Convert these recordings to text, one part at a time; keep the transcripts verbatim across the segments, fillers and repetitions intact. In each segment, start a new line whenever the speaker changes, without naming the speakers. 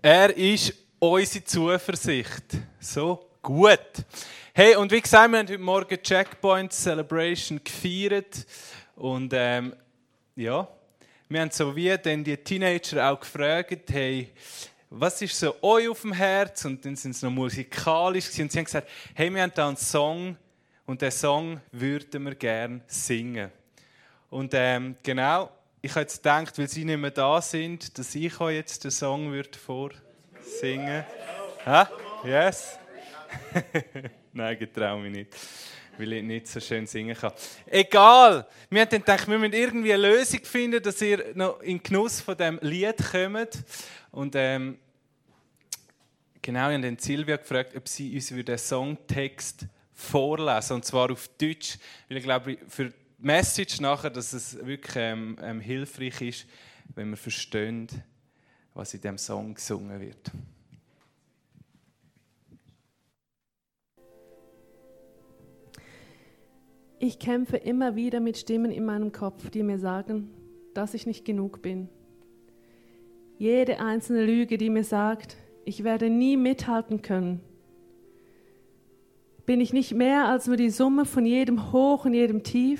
Er ist unsere Zuversicht. So gut. Hey, und wie gesagt, wir haben heute Morgen Checkpoint Celebration gefeiert. Und ähm, ja, wir haben so wie dann die Teenager auch gefragt, hey, was ist so euch auf dem Herz? Und dann sind sie noch musikalisch gewesen. Und sie haben gesagt, hey, wir haben da einen Song und diesen Song würden wir gerne singen. Und ähm, genau, ich habe jetzt gedacht, weil sie nicht mehr da sind, dass ich euch jetzt den Song würde vorsingen. Ha? Yes? Nein, ich traue mich nicht, weil ich nicht so schön singen kann. Egal, wir haben dann gedacht, wir müssen irgendwie eine Lösung finden, dass ihr noch in den Genuss von diesem Lied kommt. Und ähm, genau, ich habe dann Silvia gefragt, ob sie uns den Songtext vorlesen, und zwar auf Deutsch, weil ich glaube, für die Message nachher, dass es wirklich ähm, ähm, hilfreich ist, wenn wir verstehen, was in diesem Song gesungen wird.
Ich kämpfe immer wieder mit Stimmen in meinem Kopf, die mir sagen, dass ich nicht genug bin. Jede einzelne Lüge, die mir sagt, ich werde nie mithalten können. Bin ich nicht mehr als nur die Summe von jedem Hoch und jedem Tief?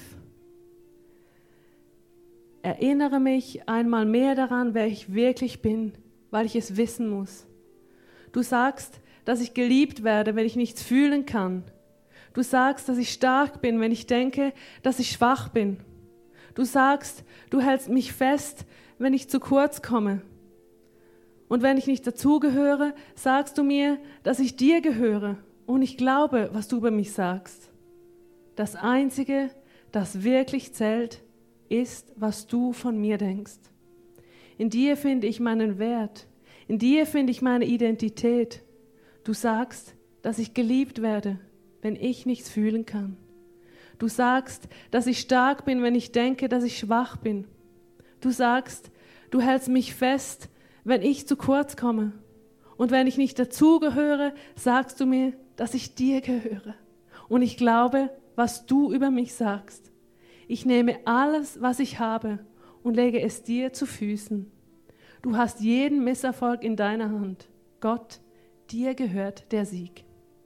Erinnere mich einmal mehr daran, wer ich wirklich bin, weil ich es wissen muss. Du sagst, dass ich geliebt werde, wenn ich nichts fühlen kann. Du sagst, dass ich stark bin, wenn ich denke, dass ich schwach bin. Du sagst, du hältst mich fest, wenn ich zu kurz komme. Und wenn ich nicht dazugehöre, sagst du mir, dass ich dir gehöre. Und ich glaube, was du über mich sagst. Das Einzige, das wirklich zählt, ist, was du von mir denkst. In dir finde ich meinen Wert. In dir finde ich meine Identität. Du sagst, dass ich geliebt werde, wenn ich nichts fühlen kann. Du sagst, dass ich stark bin, wenn ich denke, dass ich schwach bin. Du sagst, du hältst mich fest, wenn ich zu kurz komme. Und wenn ich nicht dazugehöre, sagst du mir, dass ich dir gehöre. Und ich glaube, was du über mich sagst. Ich nehme alles, was ich habe, und lege es dir zu Füßen. Du hast jeden Misserfolg in deiner Hand. Gott, dir gehört der Sieg.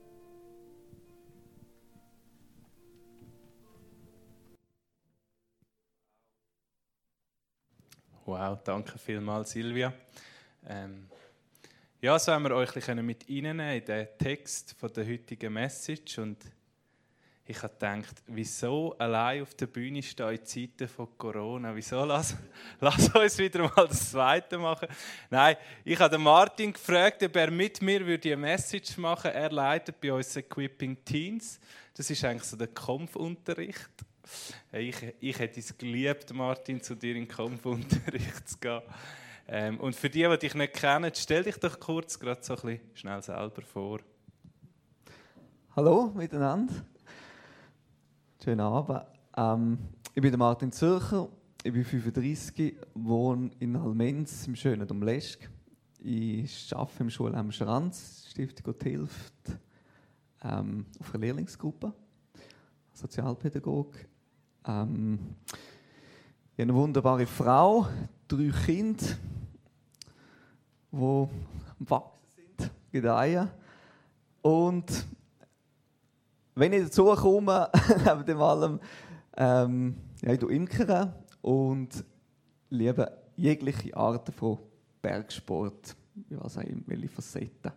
Wow, danke vielmals, Silvia. Ähm, ja, so haben wir euch ein bisschen mit reinnehmen in den Text von der heutigen Message. Und ich habe gedacht, wieso allein auf der Bühne stehen in Zeiten von Corona? Wieso lass, lass uns wieder mal das Zweite machen? Nein, ich habe den Martin gefragt, ob er mit mir eine Message machen würde. Er leitet bei uns Equipping Teens. Das ist eigentlich so der Kampfunterricht. Ich, ich hätte es geliebt, Martin, zu dir in den Kampfunterricht zu gehen. Ähm, und für die, die dich nicht kennen, stell dich doch kurz gerade so ein bisschen schnell selber vor.
Hallo miteinander. Schönen Abend. Ähm, ich bin der Martin Zürcher, ich bin fünfunddreißig, wohne in Almenz im schönen Domleschg. Ich arbeite im Schulheim Schranz, Stiftung Gott hilft, ähm, auf einer Lehrlingsgruppe, Sozialpädagog. Ähm, ich habe eine wunderbare Frau, drei Kinder, die am Wachsen sind, gedeihen. Und wenn ich dazu komme, neben dem allem, ähm, ja, ich imkere und liebe jegliche Arten von Bergsport, was auch immer, welche Facetten.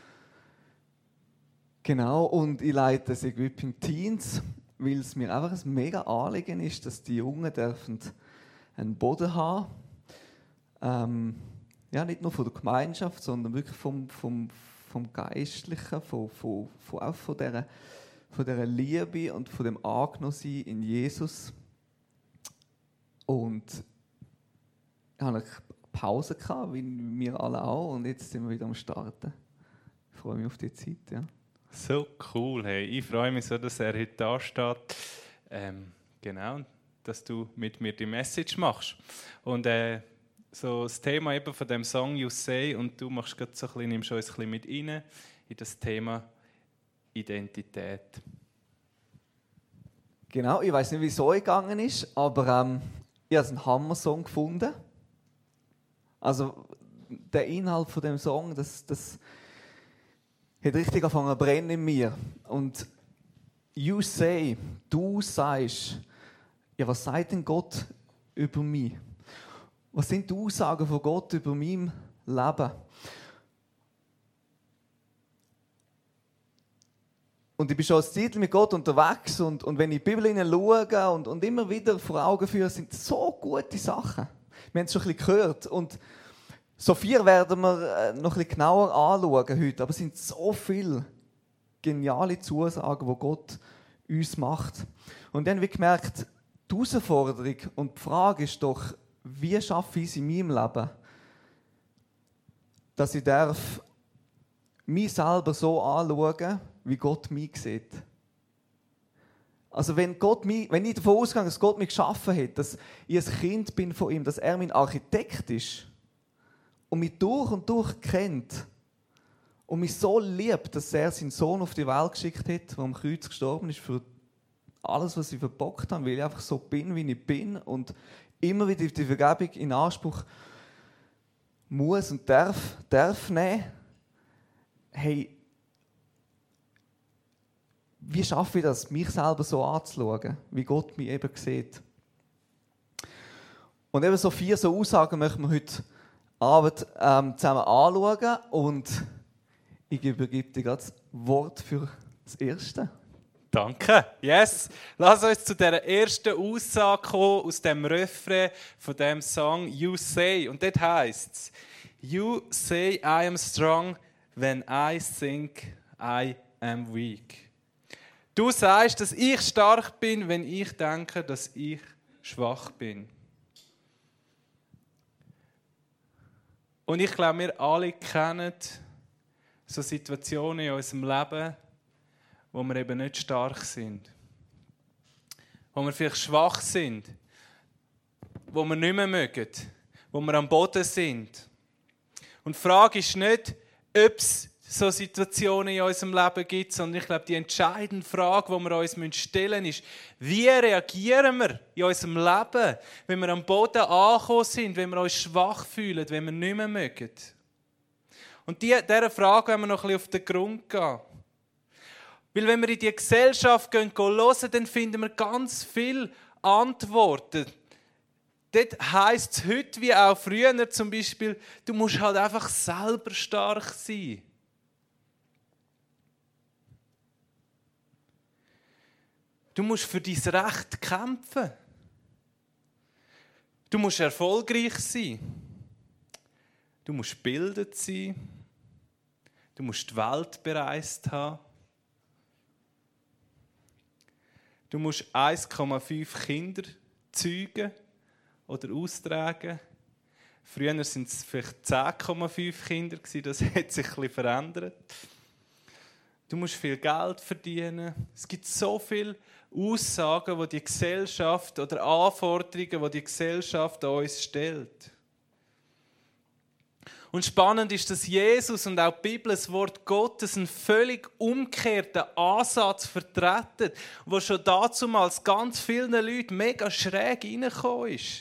Genau, und ich leite das Equipping Teens, weil es mir einfach ein mega Anliegen ist, dass die Jungen dürfen einen Boden haben. Ähm, ja, nicht nur von der Gemeinschaft, sondern wirklich vom, vom, vom Geistlichen, von, von, von, auch von dieser, von dieser Liebe und von dem Angenommensein in Jesus. Und ich hatte eine Pause gehabt, wie wir alle auch, und jetzt sind wir wieder am Starten. Ich freue mich auf die Zeit, ja.
So cool, hey. Ich freue mich so, dass er heute da steht. Ähm, genau, dass du mit mir die Message machst. Und äh, so das Thema eben von dem Song «You Say», und du machst gerade so ein bisschen, nimmst uns ein bisschen mit rein in das Thema Identität.
Genau, ich weiß nicht, wie es euch gegangen ist, aber ähm, ich habe einen Hammer-Song gefunden. Also, der Inhalt von dem Song, das, das hat richtig angefangen zu brennen in mir. Und you say, du sagst, ja, was sagt denn Gott über mich? Was sind die Aussagen von Gott über mein Leben? Und ich bin schon eine Zeit mit Gott unterwegs und, und wenn ich die Bibel hineinschaue und, und immer wieder vor Augen führe, sind so gute Sachen. Wir haben es schon ein bisschen gehört. Und so viel werden wir noch ein bisschen genauer anschauen heute. Aber es sind so viele geniale Zusagen, die Gott uns macht. Und dann habe ich gemerkt, die Herausforderung und die Frage ist doch, wie schaffe ich es in meinem Leben, dass ich darf mich selber so anschauen, wie Gott mich sieht. Also wenn, Gott mich, wenn ich davon ausgehe, dass Gott mich geschaffen hat, dass ich ein Kind bin von ihm, dass er mein Architekt ist und mich durch und durch kennt und mich so liebt, dass er seinen Sohn auf die Welt geschickt hat, der am Kreuz gestorben ist für alles, was ich verbockt habe, weil ich einfach so bin, wie ich bin und immer wieder die Vergebung in Anspruch muss und darf, darf nehmen. Hey, wie schaffe ich das, mich selber so anzuschauen, wie Gott mich eben sieht? Und eben so vier so Aussagen möchten wir heute Abend ähm, zusammen anschauen. Und ich übergebe dir gerade das Wort für das Erste.
Danke. Yes. Lass uns zu dieser ersten Aussage kommen aus dem Refrain von dem Song You Say. Und dort heisst es: You say I am strong when I think I am weak. Du sagst, dass ich stark bin, wenn ich denke, dass ich schwach bin. Und ich glaube, wir alle kennen so Situationen in unserem Leben, wo wir eben nicht stark sind. Wo wir vielleicht schwach sind. Wo wir nicht mehr mögen. Wo wir am Boden sind. Und die Frage ist nicht, ob es so Situationen in unserem Leben gibt, sondern ich glaube, die entscheidende Frage, die wir uns stellen müssen, ist, wie reagieren wir in unserem Leben, wenn wir am Boden angekommen sind, wenn wir uns schwach fühlen, wenn wir nicht mehr mögen. Und die, dieser Frage wollen wir noch ein bisschen auf den Grund gehen. Weil wenn wir in die Gesellschaft gehen, gehen hören, dann finden wir ganz viele Antworten. Dort heisst es heute wie auch früher zum Beispiel, du musst halt einfach selber stark sein. Du musst für dein Recht kämpfen. Du musst erfolgreich sein. Du musst gebildet sein. Du musst die Welt bereist haben. Du musst eins Komma fünf Kinder zeugen oder austragen. Früher waren es vielleicht zehn Komma fünf Kinder, das hat sich ein bisschen verändert. Du musst viel Geld verdienen. Es gibt so viele Aussagen, die die Gesellschaft oder Anforderungen, die die Gesellschaft an uns stellt. Und spannend ist, dass Jesus und auch die Bibel, das Wort Gottes, einen völlig umgekehrten Ansatz vertreten, der schon damals ganz vielen Leuten mega schräg reingekommen ist.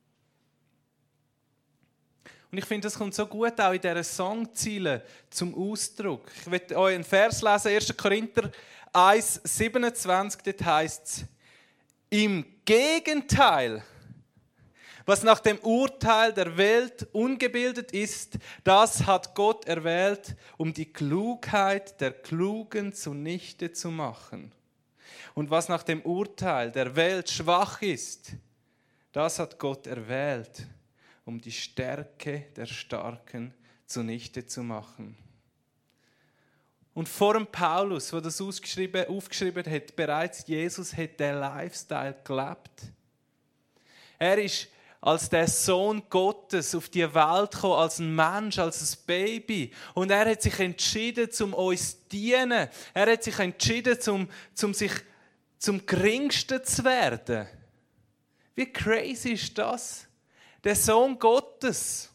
Und ich finde, das kommt so gut auch in dieser Songziele zum Ausdruck. Ich möchte euch einen Vers lesen, erster Korinther eins siebenundzwanzig, dort heisst es: Im Gegenteil, was nach dem Urteil der Welt ungebildet ist, das hat Gott erwählt, um die Klugheit der Klugen zunichte zu machen. Und was nach dem Urteil der Welt schwach ist, das hat Gott erwählt, um die Stärke der Starken zunichte zu machen. Und vor dem Paulus, der das aufgeschrieben, aufgeschrieben hat, bereits Jesus hat den Lifestyle gelebt. Er ist als der Sohn Gottes auf die Welt gekommen, als ein Mensch, als ein Baby. Und er hat sich entschieden, um uns zu dienen. Er hat sich entschieden, um, um sich zum Geringsten zu werden. Wie crazy ist das? Der Sohn Gottes.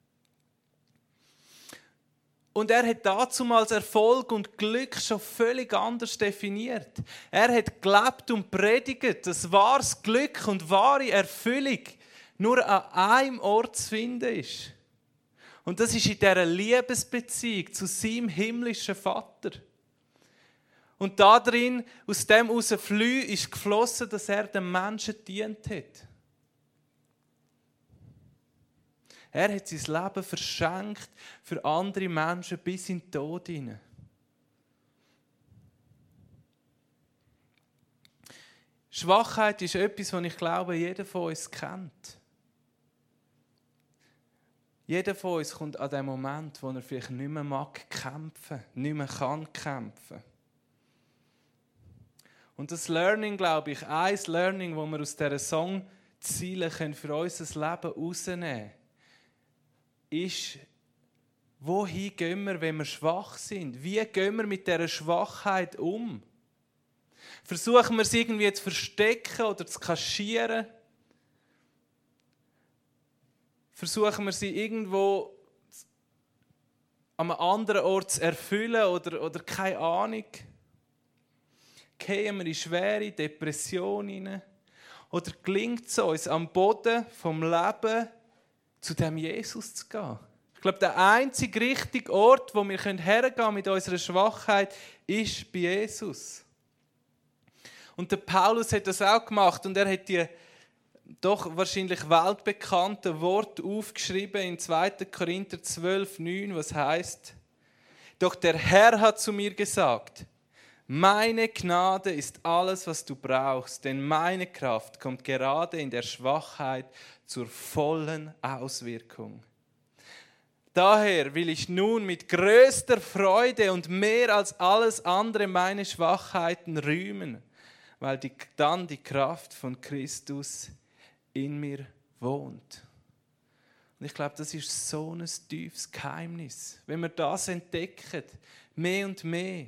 Und er hat dazumals Erfolg und Glück schon völlig anders definiert. Er hat gelebt und predigt, dass wahres Glück und wahre Erfüllung nur an einem Ort zu finden ist. Und das ist in dieser Liebesbeziehung zu seinem himmlischen Vater. Und da drin, aus dem heraus Flü ist geflossen, dass er den Menschen gedient hat. Er hat sein Leben verschenkt für andere Menschen bis in den Tod hinein. Schwachheit ist etwas, was ich glaube, jeder von uns kennt. Jeder von uns kommt an den Moment, wo er vielleicht nicht mehr mag kämpfen, nicht mehr kann kämpfen. Und das Learning, glaube ich, ein Learning, das wir aus dieser Songziele für unser Leben herausnehmen können, ist, wohin gehen wir, wenn wir schwach sind? Wie gehen wir mit dieser Schwachheit um? Versuchen wir es irgendwie zu verstecken oder zu kaschieren? Versuchen wir sie irgendwo an einem anderen Ort zu erfüllen oder, oder keine Ahnung? Gehen wir in schwere Depression hinein? Oder gelingt es uns, am Boden vom Leben zu dem Jesus zu gehen? Ich glaube, der einzige richtige Ort, wo wir hergehen können mit unserer Schwachheit, ist bei Jesus. Und der Paulus hat das auch gemacht und er hat die doch wahrscheinlich weltbekannten Worte aufgeschrieben in zweiter Korinther zwölf neun, was heißt: Doch der Herr hat zu mir gesagt, meine Gnade ist alles, was du brauchst, denn meine Kraft kommt gerade in der Schwachheit zur vollen Auswirkung. Daher will ich nun mit größter Freude und mehr als alles andere meine Schwachheiten rühmen, weil die, dann die Kraft von Christus in mir wohnt. Und ich glaube, das ist so ein tiefes Geheimnis, wenn wir das entdecken, mehr und mehr.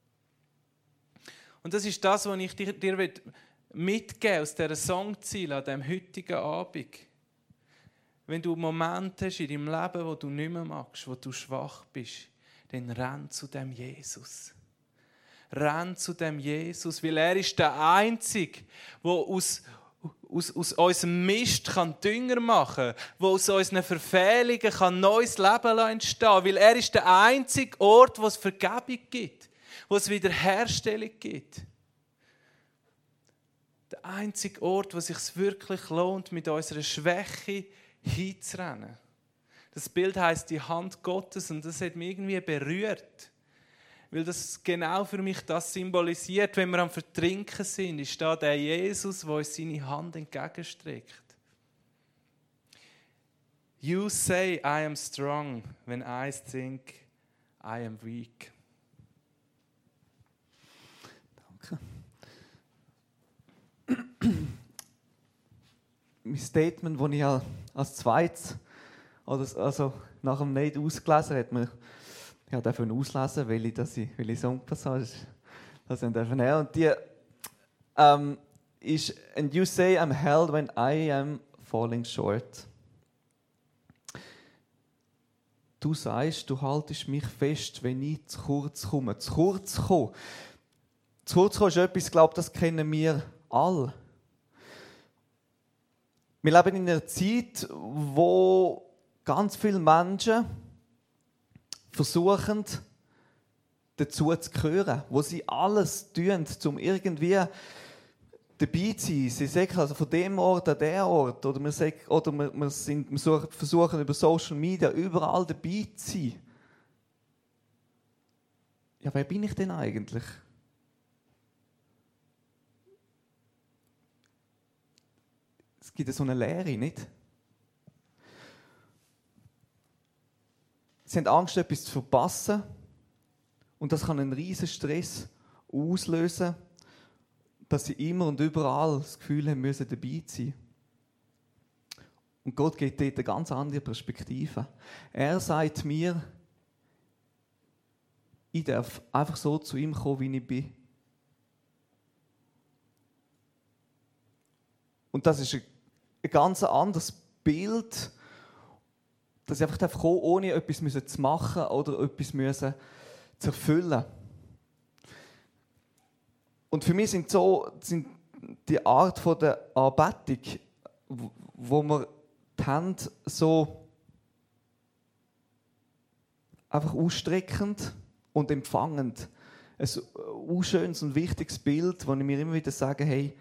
Und das ist das, was ich dir, dir mitgeben aus dieser Songziele an diesem heutigen Abend. Wenn du Momente hast in deinem Leben, wo du nicht mehr magst, wo du schwach bist, dann renn zu dem Jesus. Renn zu dem Jesus, weil er ist der Einzige, der aus, aus, aus unserem Mist kann Dünger machen kann, der aus unseren Verfehlungen kann neues Leben entstehen kann, weil er ist der einzige Ort, wo es Vergebung gibt, wo es Wiederherstellung gibt. Der einzige Ort, wo es sich wirklich lohnt, mit unserer Schwäche hinzurennen. Das Bild heisst die Hand Gottes und das hat mich irgendwie berührt. Weil das genau für mich das symbolisiert, wenn wir am Vertrinken sind, ist da der Jesus, der uns seine Hand entgegenstreckt. You say I am strong when I think I am weak.
Danke. Mein Statement, das ich als zweites, also nach dem Neid ausgelesen habe, ich durfte auslesen, weil ich, dass ich, weil ich Songpassage das nehmen. Und die ähm, ist «And you say I'm held when I am falling short». Du sagst, du haltest mich fest, wenn ich zu kurz komme. Zu kurz kommen. Zu kurz kommen ist etwas, ich glaube, das kennen wir alle. Wir leben in einer Zeit, wo ganz viele Menschen versuchen, dazu zu gehören, wo sie alles tun, um irgendwie dabei zu sein. Sie sagen also von dem Ort an den Ort, oder wir, sagen, oder wir, wir, sind, wir versuchen über Social Media überall dabei zu sein. Ja, wer bin ich denn eigentlich? Es gibt so eine Leere, nicht? Sie haben Angst, etwas zu verpassen. Und das kann einen riesen Stress auslösen, dass sie immer und überall das Gefühl haben müssen, dabei zu sein. Und Gott gibt dort eine ganz andere Perspektive. Er sagt mir, ich darf einfach so zu ihm kommen, wie ich bin. Und das ist ein, ein ganz anderes Bild, dass ich einfach kommen darf, ohne etwas zu machen oder etwas zu erfüllen. Und für mich sind so sind die Art von der Anbetung, wo wir die Hände so einfach ausstreckend und empfangend. Ein unschönes und wichtiges Bild, wo ich mir immer wieder sage, hey,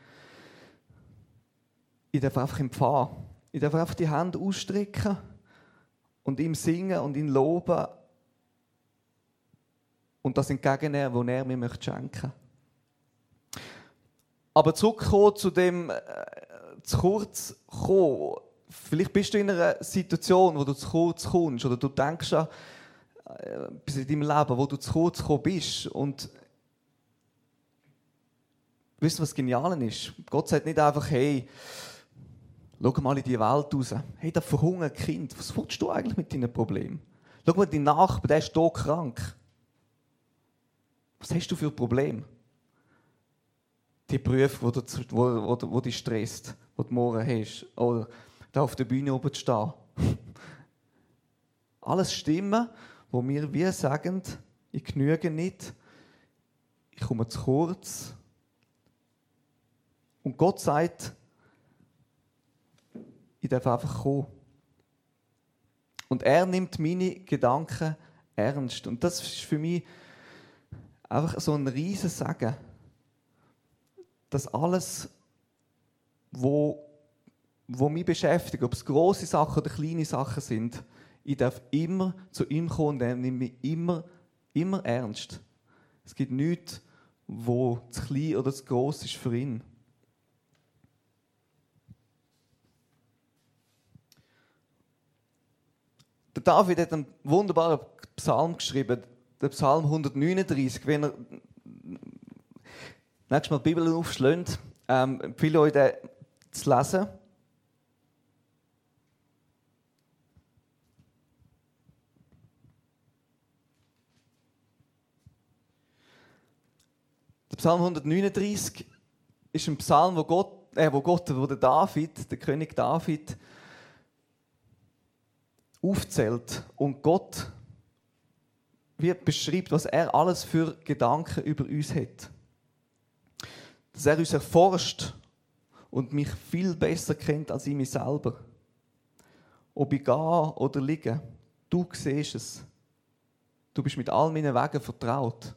ich darf einfach empfangen. Ich darf einfach die Hände ausstrecken und ihm singen und ihn loben und das entgegennehmen, was er mir möchte schenken. Aber zurückkommen zu dem äh, zu kurz kommen. Vielleicht bist du in einer Situation, wo du zu kurz kommst oder du denkst an äh, bis in deinem Leben, wo du zu kurz gekommen bist. Und wisst ihr, was genial ist? Gott sagt nicht einfach, hey, schau mal in die Welt raus. Hey, da verhungert Kind. Was willst du eigentlich mit deinen Problemen? Schau mal, dein Nachbar, der ist hier krank. Was hast du für ein Problem? Die Berufe, die, wo, wo, wo dich stresst, die du morgen hast. Oder da auf der Bühne oben zu stehen. Alles Stimmen, wo wir wie sagen, ich genüge nicht, ich komme zu kurz. Und Gott sagt, ich darf einfach kommen. Und er nimmt meine Gedanken ernst. Und das ist für mich einfach so ein riesen Segen, dass alles, wo, wo mich beschäftigt, ob es grosse Sachen oder kleine Sachen sind, ich darf immer zu ihm kommen und er nimmt mich immer, immer ernst. Es gibt nichts, wo zu klein oder zu gross ist für ihn. Der David hat einen wunderbaren Psalm geschrieben, der Psalm hundertneununddreißig. Wenn ihr nächstes Mal die Bibel aufschlägt, ähm, empfehle ich euch, den zu lesen. Der Psalm hundertneununddreißig ist ein Psalm, wo Gott, äh, wo Gott, wo der David, der König David, aufzählt und Gott wird beschreibt, was er alles für Gedanken über uns hat. Dass er uns erforscht und mich viel besser kennt als ich mich selber. Ob ich gehe oder liege, du siehst es. Du bist mit all meinen Wegen vertraut.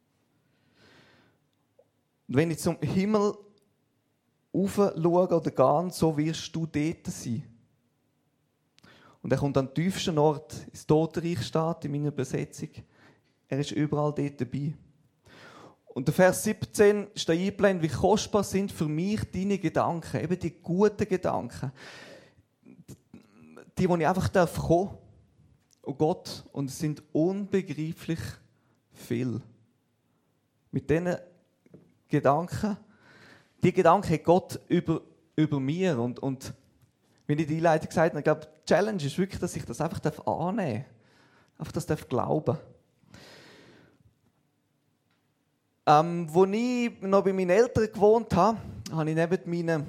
Und wenn ich zum Himmel raufschaue oder gehe, so wirst du dort sein. Und er kommt an den tiefsten Ort, ins Totenreich steht in meiner Übersetzung. Er ist überall dort dabei. Und der Vers siebzehn ist da eingeblendet, wie kostbar sind für mich deine Gedanken, eben die guten Gedanken. Die, wo ich einfach kommen darf. Oh Gott, und es sind unbegreiflich viel. Mit diesen Gedanken, die Gedanken hat Gott über, über mir. Und, und wenn ich die Einleitung gesagt habe, ich glaube, die Challenge ist wirklich, dass ich das einfach annehmen darf. Einfach das glauben darf. Ähm, als ich noch bei meinen Eltern gewohnt habe, habe ich neben meinem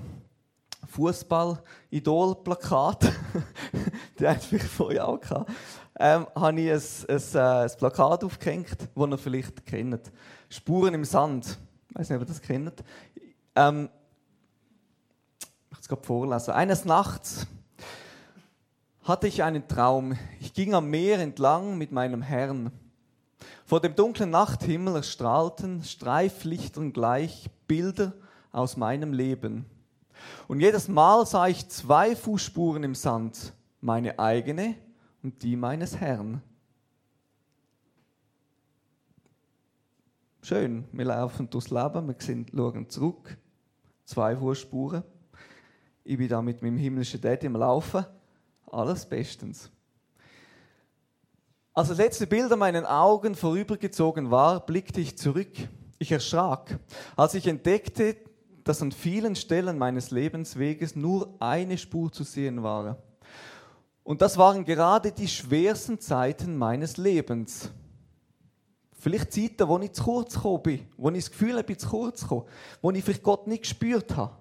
Fußball-Idol-Plakat, die hatte ich vielleicht vorher auch gehabt, ähm, habe ich ein, ein, ein Plakat aufgehängt, das ihr vielleicht kennt. Spuren im Sand. Ich weiß nicht, ob ihr das kennt. Ähm, ich möchte es gerade vorlesen. Eines Nachts hatte ich einen Traum. Ich ging am Meer entlang mit meinem Herrn. Vor dem dunklen Nachthimmel erstrahlten Streiflichtern gleich Bilder aus meinem Leben. Und jedes Mal sah ich zwei Fußspuren im Sand, meine eigene und die meines Herrn. Schön, wir laufen durchs Leben, wir schauen zurück, zwei Fußspuren. Ich bin da mit meinem himmlischen Daddy am Laufen, alles bestens. Als das letzte Bild an meinen Augen vorübergezogen war, blickte ich zurück. Ich erschrak, als ich entdeckte, dass an vielen Stellen meines Lebensweges nur eine Spur zu sehen war. Und das waren gerade die schwersten Zeiten meines Lebens. Vielleicht Zeiten, wo ich zu kurz gekommen bin, wo ich das Gefühl habe, ich bin zu kurz gekommen, wo ich vielleicht Gott nicht gespürt habe.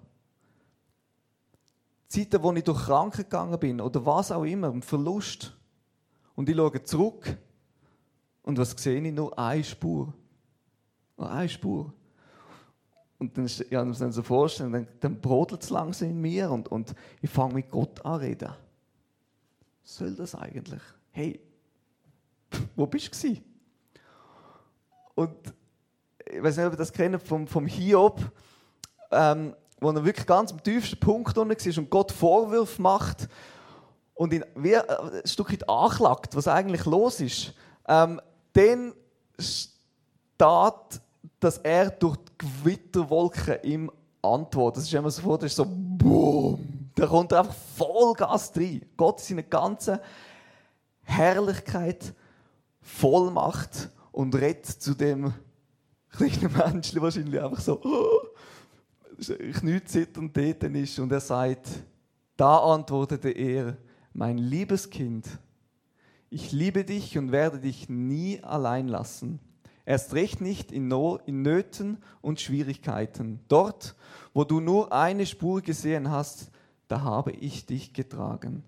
Zeiten, wo ich durch Krankheit gegangen bin oder was auch immer, ein Verlust. Und ich schaue zurück und was sehe ich? Nur eine Spur. Nur eine Spur. Und dann, ja, muss man sich so vorstellen, dann, dann brodelt es langsam in mir und, und ich fange mit Gott an reden. Was soll das eigentlich? Hey, wo bist du? Und ich weiß nicht, ob ihr das kennt vom, vom Hiob, ähm, wo er wirklich ganz am tiefsten Punkt unten war und Gott Vorwürfe macht und ihn wie ein Stück weit anklagt, was eigentlich los ist. Ähm, dann steht, dass er durch die Gewitterwolken ihm antwortet. Das ist immer so vor, das ist so boom. Da kommt er einfach Vollgas rein. Gott in seiner ganzen Herrlichkeit, Vollmacht und redet zu dem kleinen Menschen wahrscheinlich einfach so kniezitternd dort ist. Und er sagt, da antwortete er, mein liebes Kind, ich liebe dich und werde dich nie allein lassen. Erst recht nicht in, no- in Nöten und Schwierigkeiten. Dort, wo du nur eine Spur gesehen hast, da habe ich dich getragen.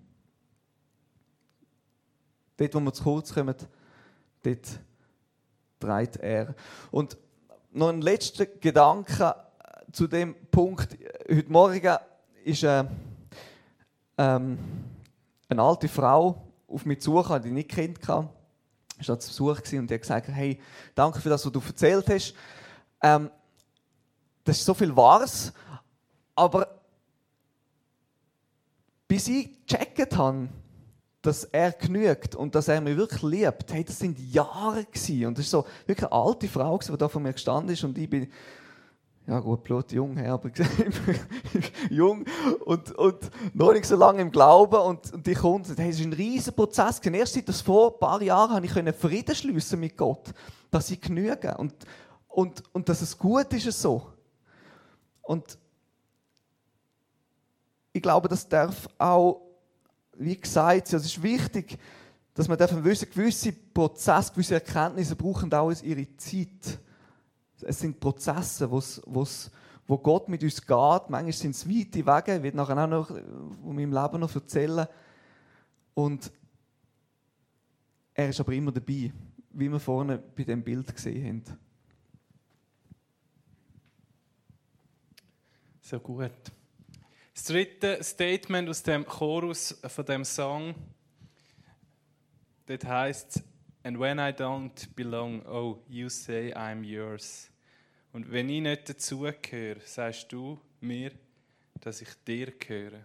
Dort, wo wir zu kurz kommen, dort trägt er. Und noch ein letzter Gedanke zu dem Punkt. Heute Morgen ist äh, ähm, eine alte Frau auf mich zugekommen, die ich nicht kennt hatte. Ich war zu Besuch und die hat gesagt, hey, danke für das, was du erzählt hast. Ähm, das ist so viel Wahres, aber bis ich gecheckt habe, dass er genügt und dass er mich wirklich liebt, hey, das sind Jahre gewesen. Und das ist so wirklich eine alte Frau, die da vor mir gestanden ist und ich bin, ja gut, blöd jung, aber jung und, und noch nicht so lange im Glauben und, und die kommt und hey, es ist ein riesiger Prozess gewesen. Erst seit das vor ein paar Jahren habe ich Frieden schliessen mit Gott, dass ich genüge und, und, und dass es gut ist so. Und ich glaube, das darf auch, wie gesagt, es ist wichtig, dass man wissen, gewisse Prozesse, gewisse Erkenntnisse brauchen auch ihre Zeit. Es sind Prozesse, wo's, wo's, wo Gott mit uns geht. Manchmal sind es weite Wege, ich werde nachher auch noch von meinem Leben noch erzählen. Und er ist aber immer dabei, wie wir vorne bei dem Bild gesehen haben.
So gut. Das dritte Statement aus dem Chorus von dem Song, das heißt: And when I don't belong, oh, you say I'm yours. Und wenn ich nicht dazugehöre, sagst du mir, dass ich dir gehöre.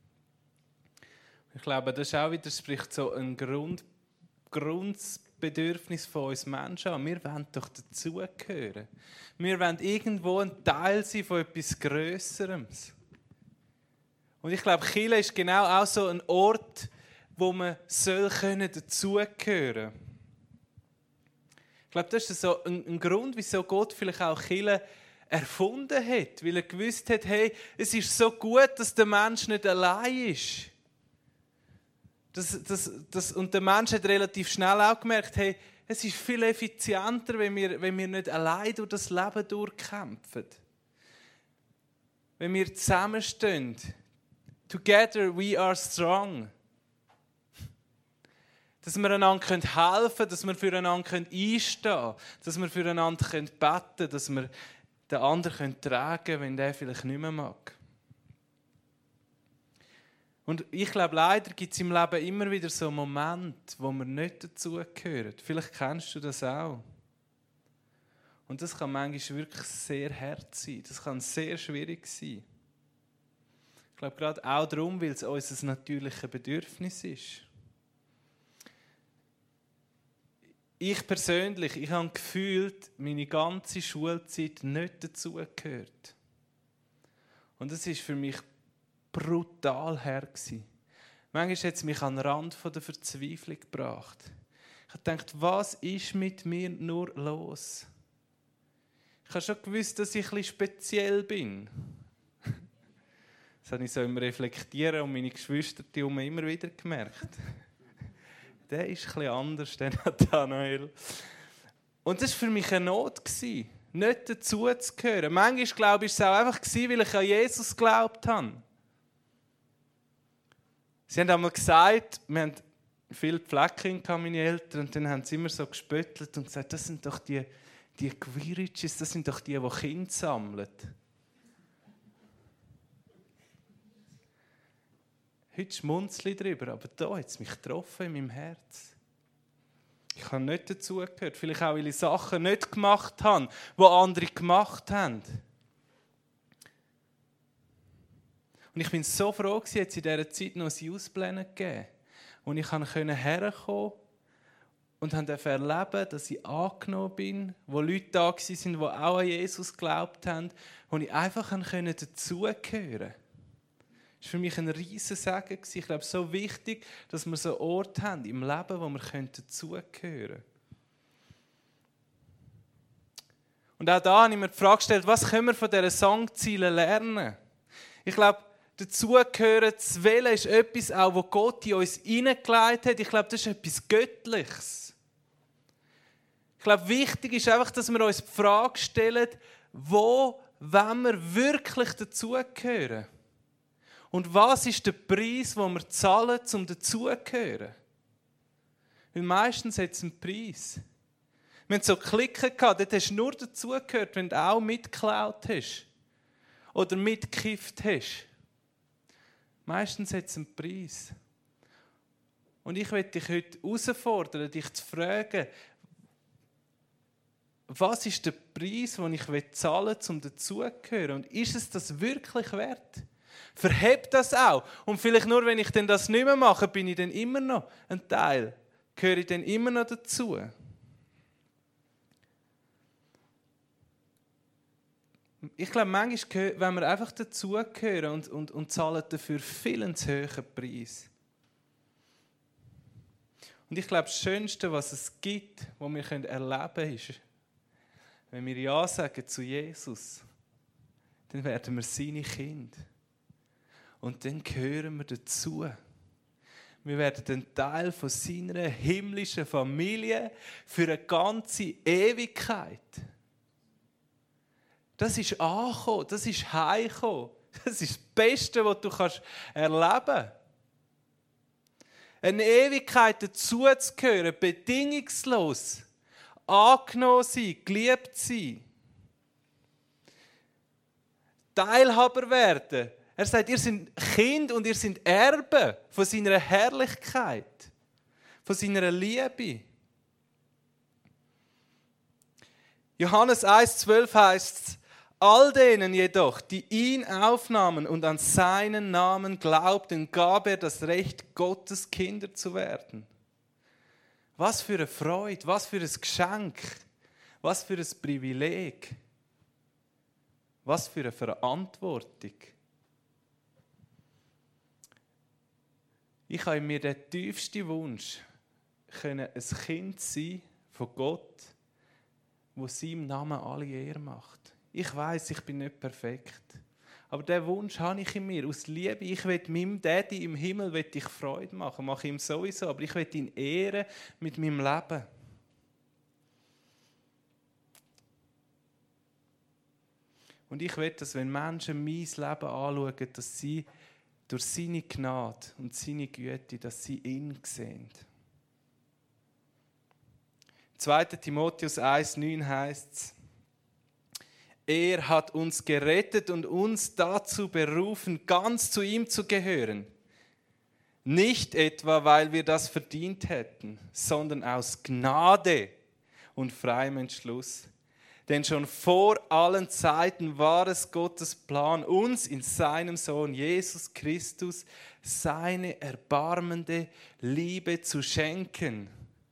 Ich glaube, das ist auch widerspricht so ein Grund, Grundbedürfnis von uns Menschen an. Wir wollen doch dazugehören. Wir wollen irgendwo ein Teil sein von etwas Grösserem. Und ich glaube, Kirche ist genau auch so ein Ort, wo man soll können dazugehören. Ich glaube, das ist so ein, ein Grund, wieso Gott vielleicht auch Kirche erfunden hat. Weil er gewusst hat, hey, es ist so gut, dass der Mensch nicht allein ist. Das, das, das, und der Mensch hat relativ schnell auch gemerkt, hey, es ist viel effizienter, wenn wir, wenn wir nicht allein durch das Leben durchkämpfen. Wenn wir zusammenstehen. Together we are strong. Dass wir einander helfen können, dass wir füreinander einstehen können, dass wir füreinander beten können, dass wir den anderen tragen können, wenn der vielleicht nicht mehr mag. Und ich glaube, leider gibt es im Leben immer wieder so Momente, wo wir nicht dazugehören. Vielleicht kennst du das auch. Und das kann manchmal wirklich sehr hart sein. Das kann sehr schwierig sein. Ich glaube, gerade auch darum, weil es unser natürliches Bedürfnis ist. Ich persönlich, ich habe gefühlt, meine ganze Schulzeit nicht dazugehört. Und das war für mich brutal hart. Manchmal hat es mich an den Rand der Verzweiflung gebracht. Ich habe gedacht, was ist mit mir nur los? Ich habe schon gewusst, dass ich ein bisschen speziell bin. Das habe ich so im Reflektieren und meine Geschwister die um immer wieder gemerkt. Der ist ein bisschen anders, der Nathanael. Und das war für mich eine Not, nicht dazuzugehören. Manchmal, glaube ich, war es auch einfach, weil ich an Jesus geglaubt habe. Sie haben einmal gesagt, wir haben viele Pflecken, meine Eltern, und dann haben sie immer so gespöttelt und gesagt, das sind doch die, die Quiriches, das sind doch die, die Kinder sammeln. Heute schmunzle ich darüber, aber da hat es mich getroffen in meinem Herz. Ich habe nicht dazugehört. Vielleicht auch, weil ich Sachen nicht gemacht habe, die andere gemacht haben. Und ich bin so froh, dass es in dieser Zeit noch ein Ausplänen gegeben, wo ich herkommen und durfte erleben, dass ich angenommen bin, wo Leute da waren, die auch an Jesus geglaubt haben, wo ich einfach dazugehören konnte. Das war für mich ein riesen Segen. Ich glaube, es ist so wichtig, dass wir so einen Ort haben im Leben, wo wir dazugehören können. Und auch da habe ich mir die Frage gestellt, was können wir von diesen Songzielen lernen? Ich glaube, dazugehören zu wählen ist etwas, auch, was Gott in uns hineingelegt hat. Ich glaube, das ist etwas Göttliches. Ich glaube, wichtig ist einfach, dass wir uns die Frage stellen, wo wollen wir wirklich dazugehören? Und was ist der Preis, den wir zahlen, um dazugehören? Weil meistens hat es einen Preis. Wir hatten so Klicken gehabt, dort hast du nur dazugehört, wenn du auch mitgeklaut hast. Oder mitgekifft hast. Meistens hat es einen Preis. Und ich möchte dich heute herausfordern, dich zu fragen, was ist der Preis, den ich zahlen will, um dazugehören? Und ist es das wirklich wert? Verhebt das auch. Und vielleicht nur, wenn ich denn das nicht mehr mache, bin ich dann immer noch ein Teil. Gehöre ich dann immer noch dazu? Ich glaube, manchmal, wenn wir einfach dazugehören und, und, und zahlen dafür viel einen zu hohen Preis. Und ich glaube, das Schönste, was es gibt, was wir erleben können, ist, wenn wir Ja sagen zu Jesus, dann werden wir seine Kinder. Und dann gehören wir dazu. Wir werden ein Teil von seiner himmlischen Familie für eine ganze Ewigkeit. Das ist angekommen, das ist heimgekommen. Das ist das Beste, was du erleben kannst. Eine Ewigkeit dazuzugehören, bedingungslos, angenommen sein, geliebt sein. Teilhaber werden. Er sagt, ihr seid Kind und ihr seid Erbe von seiner Herrlichkeit, von seiner Liebe. Johannes eins zwölf heißt es, all denen jedoch, die ihn aufnahmen und an seinen Namen glaubten, gab er das Recht, Gottes Kinder zu werden. Was für eine Freude, was für ein Geschenk, was für ein Privileg, was für eine Verantwortung. Ich habe in mir den tiefsten Wunsch, können ein Kind sein von Gott, wo seinem Namen alle Ehre macht. Ich weiß, ich bin nicht perfekt. Aber diesen Wunsch habe ich in mir, aus Liebe. Ich will meinem Daddy im Himmel will ich Freude machen, mache ihm sowieso, aber ich will ihn ehren mit meinem Leben. Und ich will, dass wenn Menschen mein Leben anschauen, dass sie durch seine Gnade und seine Güte, dass sie ihn sehen. zweiter Timotheus eins neun heißt es, er hat uns gerettet und uns dazu berufen, ganz zu ihm zu gehören. Nicht etwa, weil wir das verdient hätten, sondern aus Gnade und freiem Entschluss. Denn schon vor allen Zeiten war es Gottes Plan, uns in seinem Sohn Jesus Christus seine erbarmende Liebe zu schenken.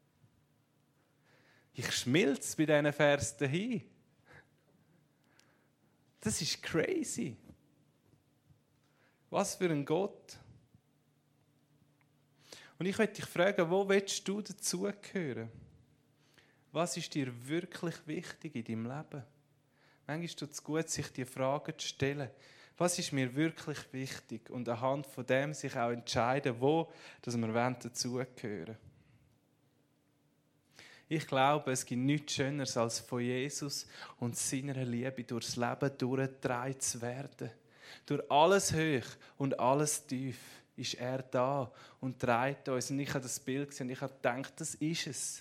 Ich schmilze bei diesen Versen hin. Das ist crazy. Was für ein Gott. Und ich möchte dich fragen, wo willst du dazugehören? Was ist dir wirklich wichtig in deinem Leben? Manchmal tut es gut, sich diese Fragen zu stellen. Was ist mir wirklich wichtig? Und anhand von dem sich auch entscheiden, wo dass wir dazugehören wollen. Ich glaube, es gibt nichts Schöneres, als von Jesus und seiner Liebe durchs Leben durchgetragen zu werden. Durch alles hoch und alles tief ist er da und trägt uns. Und ich habe das Bild gesehen und ich habe gedacht, das ist es.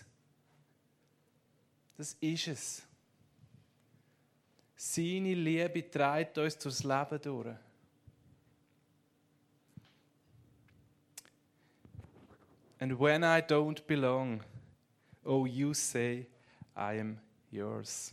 Das ist es. Seine Liebe trägt uns durchs Leben durch. And when I don't belong, oh you say, I am yours.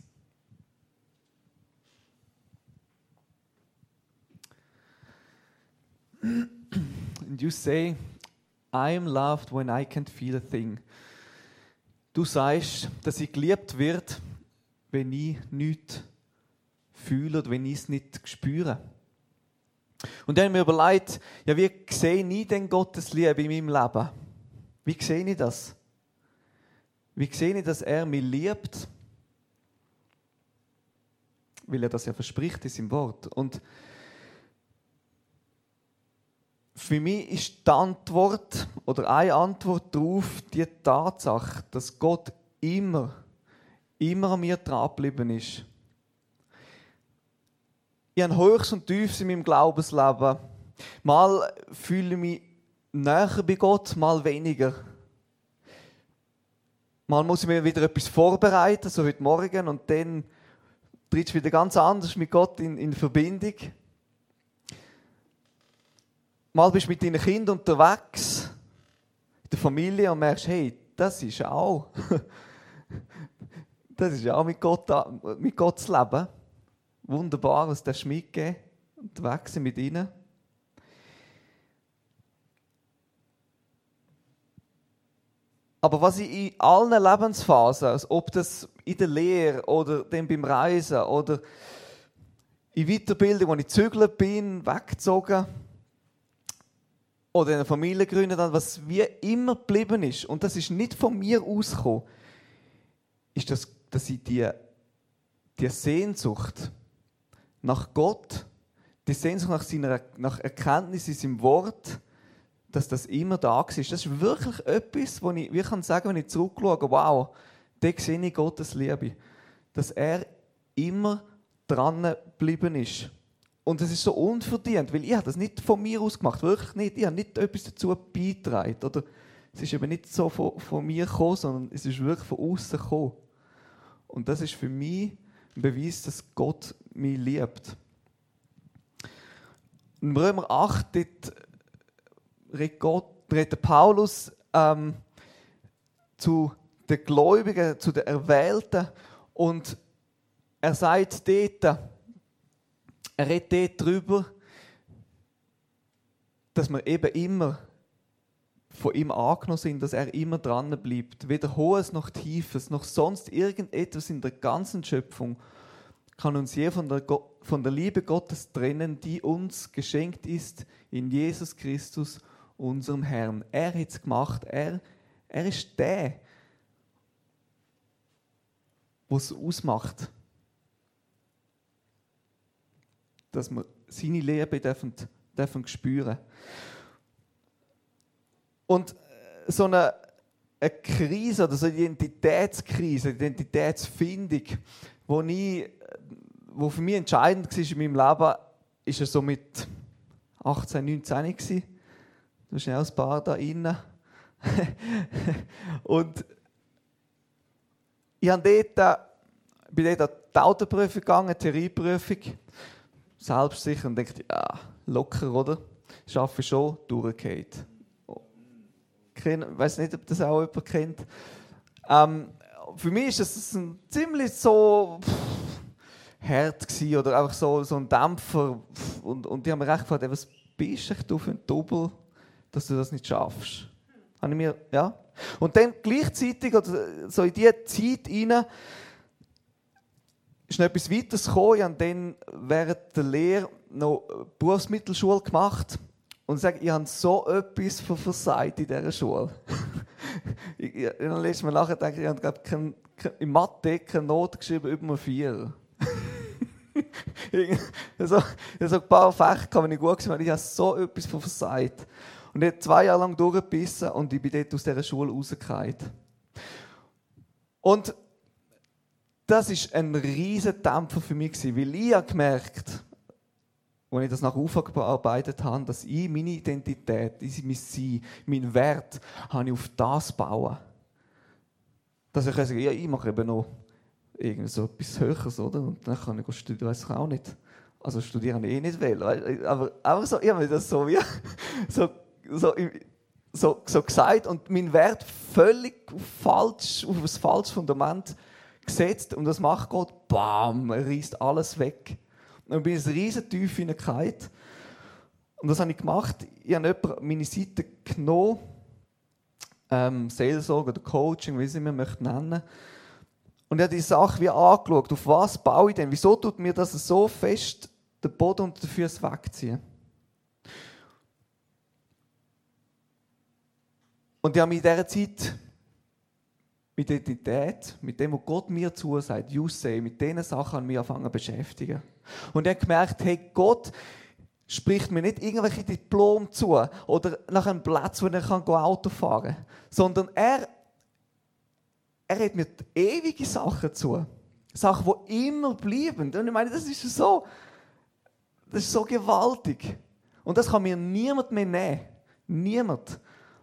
And you say, I am loved when I can't feel a thing. Du sagst, dass ich geliebt wird, wenn ich nichts fühle oder wenn ich es nicht spüre. Und dann habe ich mir überlegt, ja, wie sehe ich denn Gottes Liebe in meinem Leben? Wie sehe ich das? Wie sehe ich, dass er mich liebt? Weil er das ja verspricht in seinem Wort. Und für mich ist die Antwort oder eine Antwort darauf die Tatsache, dass Gott immer, immer an mir dran geblieben ist. Ich habe Hochs und Tiefs in meinem Glaubensleben. Mal fühle ich mich näher bei Gott, mal weniger. Mal muss ich mir wieder etwas vorbereiten, so heute Morgen, und dann trittst du wieder ganz anders mit Gott in, in Verbindung. Mal bist du mit deinen Kindern unterwegs, in der Familie, und merkst, hey, das ist auch, das ist auch mit Gott, mit Gottes Leben. Wunderbar, was darfst du mitgeben, unterwegs sein mit ihnen. Aber was ich in allen Lebensphasen, ob das in der Lehre oder dann beim Reisen oder in Weiterbildung, wo ich gezügelt bin, weggezogen oder in einer Familie gegründet habe, was wie immer geblieben ist, und das ist nicht von mir ausgekommen, ist, das, dass ich die, die Sehnsucht nach Gott, die Sehnsucht nach, seiner, nach Erkenntnis in seinem Wort, dass das immer da war. Das ist wirklich etwas, wo ich, wie ich kann sagen, wenn ich zurückschaue, wow, da sehe ich Gottes Liebe. Dass er immer dran geblieben ist. Und das ist so unverdient, weil ich habe das nicht von mir aus gemacht, wirklich nicht. Ich habe nicht etwas dazu beigetragen. Oder es ist eben nicht so von, von mir gekommen, sondern es ist wirklich von außen gekommen. Und das ist für mich ein Beweis, dass Gott mich liebt. In Römer acht, dort redet, Gott, redet Paulus ähm, zu den Gläubigen, zu den Erwählten, und er sagt dort, er redet dort darüber, dass wir eben immer von ihm angenommen sind, dass er immer dran bleibt. Weder Hohes noch Tiefes, noch sonst irgendetwas in der ganzen Schöpfung kann uns je von der, Go- von der Liebe Gottes trennen, die uns geschenkt ist in Jesus Christus, unserem Herrn. Er hat es gemacht. Er, er ist der, was es ausmacht, dass wir seine Liebe dürfen, dürfen spüren. Und so eine, eine Krise oder so eine Identitätskrise, Identitätsfindung, wo, ich, wo für mich entscheidend war in meinem Leben, ist es so mit achtzehn, neunzehn gewesen. Du bist ja auch ein paar da innen. Und ich habe dort, bin dort an die Autoprüfung gegangen, Theorieprüfung. Selbstsicher und dachte, ja, locker, oder? Schaffe ich schon, durchgefallen. Ich weiß nicht, ob das auch jemand kennt. Ähm, für mich war das ein ziemlich so pff, hart gewesen, oder einfach so, so ein Dämpfer. Und, und die haben mir recht gefragt, was bist du für ein Double, dass du das nicht schaffst? Habe ich mir, ja. Und dann gleichzeitig, oder so in diese Zeit hinein, ist noch etwas weiteres gekommen. Ich habe dann während der Lehre noch Berufsmittelschule gemacht. Und ich sage, ich habe so etwas versagt in dieser Schule. ich, ich, dann lässt man nachher denken, ich habe kein, kein, in Mathe keine Note geschrieben über eine vier. so, so ein paar Fächer kann man nicht gut sein, ich habe so etwas versagt. Und ich habe zwei Jahre lang durchgebissen und ich bin dort aus dieser Schule rausgefallen. Und das war ein riesen Dämpfer für mich, weil ich habe gemerkt, als ich das nach aufgearbeitet habe, dass ich meine Identität, mein Sein, meinen Wert, habe ich auf das bauen. Dass ich sagen, ja, ich mache eben noch irgend so etwas Höheres, oder? Und dann kann ich studieren, weiß ich auch nicht. Also studieren ich eh nicht will. Aber einfach so, ich habe mir das so wie so, so, so, so gesagt und meinen Wert völlig falsch, auf ein falsches Fundament gesetzt. Und das macht Gott, bam, er reißt alles weg. Und dann bin ich in eine riesen Tiefe hineingefallen. Und das habe ich gemacht. Ich habe jemanden meine Seite genommen, ähm, Seelsorge oder Coaching, wie ich es immer möchte nennen. Und ich habe die Sache wie angeschaut, auf was baue ich denn? Wieso tut mir das so fest den Boden unter den Füßen wegziehen? Und ich habe mich in dieser Zeit mit Identität, mit dem, was Gott mir zusagt, Jussei, mit diesen Sachen an mich angefangen zu beschäftigen. Und ich habe gemerkt, hey, Gott spricht mir nicht irgendwelche Diplome zu oder nach einem Platz, wo ich Auto fahren kann, sondern er, er hat mir ewige Sachen zu. Sachen, die immer bleiben. Und ich meine, das ist so, das ist so gewaltig. Und das kann mir niemand mehr nehmen. Niemand.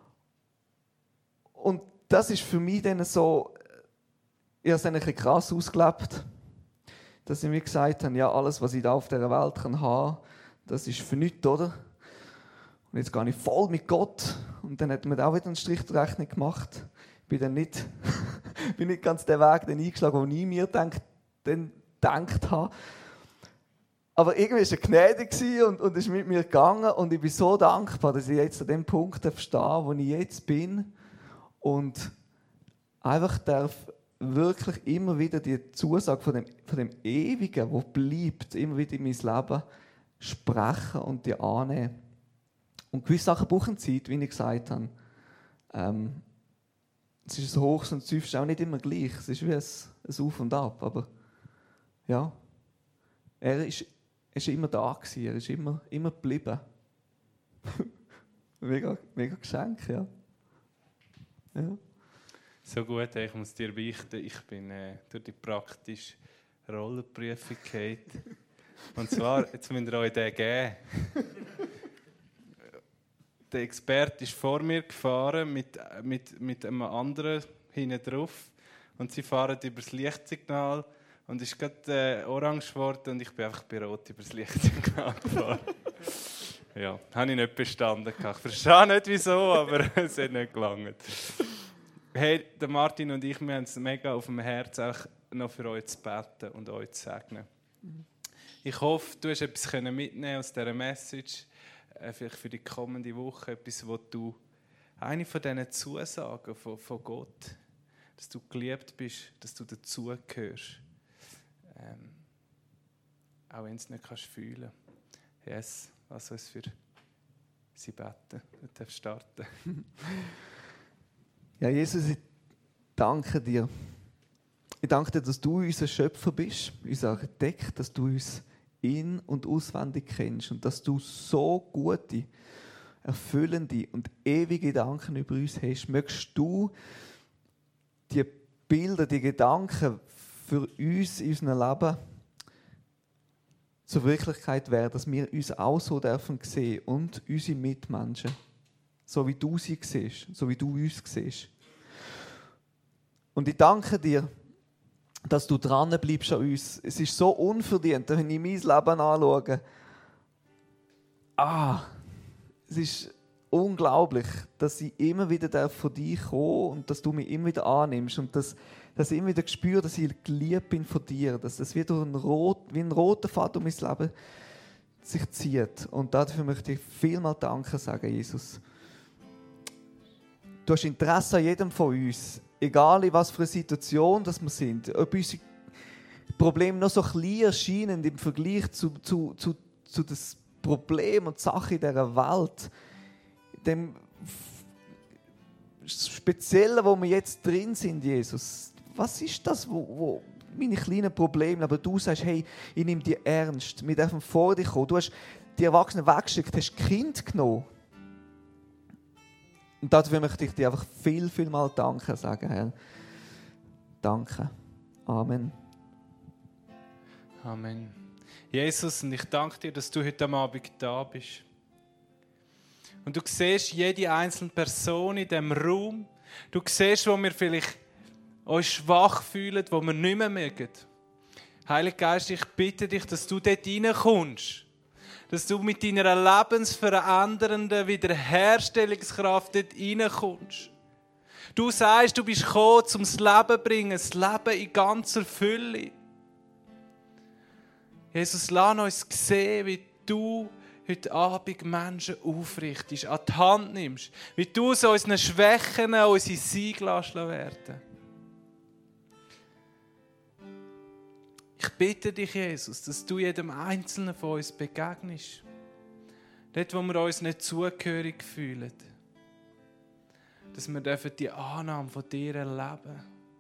Und das ist für mich dann so, ich habe es ein bisschen krass ausgelebt, dass ich mir gesagt habe, ja, alles, was ich da auf dieser Welt kann haben, das ist für nichts, oder? Und jetzt gehe ich voll mit Gott. Und dann hat man auch wieder einen Strich der Rechnung gemacht. Ich bin dann nicht, bin nicht ganz den Weg den eingeschlagen, den ich mir gedacht, den gedacht habe. Aber irgendwie war er gnädig und, und ist mit mir gegangen. Und ich bin so dankbar, dass ich jetzt an dem Punkt stehe, wo ich jetzt bin. Und einfach darf wirklich immer wieder die Zusage von dem, von dem Ewigen, wo bleibt, immer wieder in mein Leben sprechen und die annehmen. Und gewisse Sachen brauchen Zeit, wie ich gesagt habe. Ähm, es ist ein Hochs und Tiefs auch nicht immer gleich. Es ist wie ein, ein Auf und Ab. Aber ja, er ist, ist immer da gewesen. Er ist immer, immer geblieben. mega, mega Geschenk, ja. ja.
So gut, ich muss dir beichten, ich bin äh, durch die praktische Rollenprüfung gefallen. Und zwar, jetzt müsst ihr euch den geben. Der Experte ist vor mir gefahren mit, mit, mit einem anderen hinten drauf. Und sie fahren über das Lichtsignal. Und es ist gerade äh, orange geworden und ich bin einfach bei Rot über das Lichtsignal gefahren. Ja, habe ich nicht bestanden. Ich verstehe nicht wieso, aber es hat nicht gelangt. Hey, der Martin und ich, wir haben es mega auf dem Herz, auch noch für euch zu beten und euch zu segnen. Ich hoffe, du hast etwas mitnehmen aus dieser Message, äh, vielleicht für die kommende Woche, etwas, wo du, eine von diesen Zusagen von, von Gott, dass du geliebt bist, dass du dazugehörst. Ähm, auch wenn du es nicht kannst fühlen. Yes, was soll es für sie beten? Du darfst starten.
Ja, Jesus, ich danke dir. Ich danke dir, dass du unser Schöpfer bist, unser Architekt, dass du uns in- und auswendig kennst und dass du so gute, erfüllende und ewige Gedanken über uns hast. Möchtest du die Bilder, die Gedanken für uns in unserem Leben zur Wirklichkeit werden, dass wir uns auch so dürfen sehen und unsere Mitmenschen, so wie du sie siehst, so wie du uns siehst. Und ich danke dir, dass du dran bleibst an uns. Es ist so unverdient, wenn ich mein Leben anschaue. Ah, es ist unglaublich, dass ich immer wieder von dir komme und dass du mich immer wieder annimmst und dass, dass ich immer wieder spüre, dass ich geliebt bin von dir, dass das wie, durch ein Rot, wie ein roter Faden um mein Leben sich zieht. Und dafür möchte ich vielmal Danke sagen, Jesus. Du hast Interesse an jedem von uns, egal in was für eine Situation das wir sind, ob unsere Probleme noch so klein erscheinen im Vergleich zu, zu, zu, zu das Problem und Sache in dieser Welt, dem Speziellen, wo wir jetzt drin sind, Jesus. Was ist das, wo, wo meine kleinen Probleme, aber du sagst, hey, ich nehme die ernst, wir dürfen vor dich kommen. Du hast die Erwachsenen weggeschickt, hast Kind genommen. Und dafür möchte ich dir einfach viel, viel mal Danke sagen, Herr. Danke. Amen.
Amen. Jesus, und ich danke dir, dass du heute Abend da bist. Und du siehst jede einzelne Person in diesem Raum. Du siehst, wo wir vielleicht uns schwach fühlen, wo wir nicht mehr mögen. Heiliger Geist, ich bitte dich, dass du dort reinkommst. Dass du mit deiner lebensverändernden Wiederherstellungskraft dort reinkommst. Du sagst, du bist gekommen, um das Leben zu bringen, das Leben in ganzer Fülle. Jesus, lass uns sehen, wie du heute Abend Menschen aufrichtest, an die Hand nimmst, wie du aus unseren Schwächen unsere Siege lässt werden. Ich bitte dich, Jesus, dass du jedem Einzelnen von uns begegnest. Dort, wo wir uns nicht zugehörig fühlen. Dass wir die Annahme von dir erleben.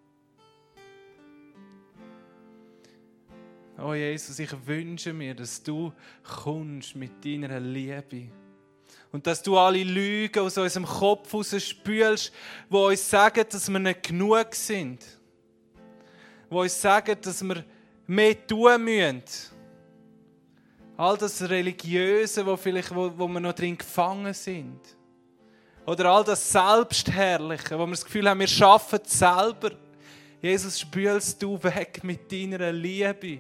Oh Jesus, ich wünsche mir, dass du kommst mit deiner Liebe. Und dass du alle Lügen aus unserem Kopf rausspülst, die uns sagen, dass wir nicht genug sind. Die uns sagen, dass wir mehr tun müssen. All das Religiöse, wo, vielleicht, wo, wo wir noch drin gefangen sind. Oder all das Selbstherrliche, wo wir das Gefühl haben, wir schaffen es selber. Jesus, spülst du weg mit deiner Liebe.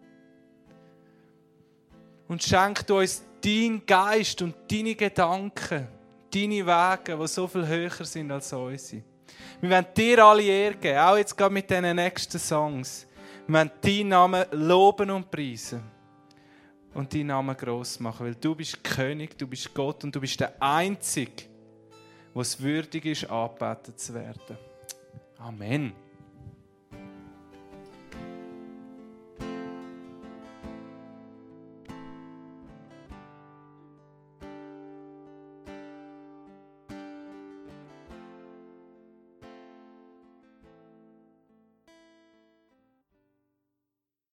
Und schenk du uns deinen Geist und deine Gedanken, deine Wege, die so viel höher sind als unsere. Wir wollen dir alle Ehre geben, auch jetzt gerade mit diesen nächsten Songs. Wir wollen deinen Namen loben und preisen. Und deinen Namen gross machen, weil du bist König, du bist Gott und du bist der Einzige, was würdig ist, angebetet zu werden. Amen.